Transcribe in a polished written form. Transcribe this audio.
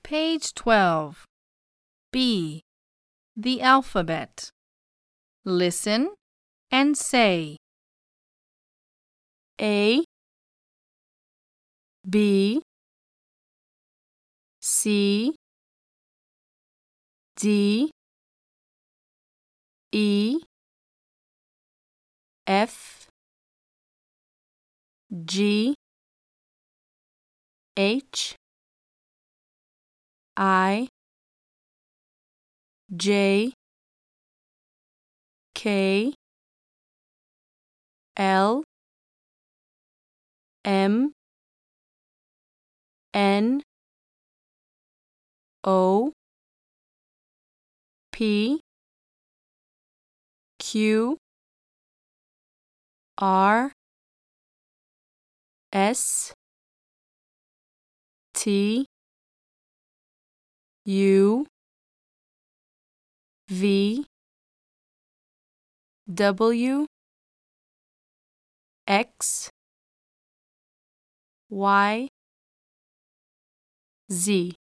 Page 12. B. The alphabet. Listen and say. A, B, C, D, E, F, G, H, I, J, K, L, M, N, O, P, Q, R, S, T, U, V, W, X, Y, Z.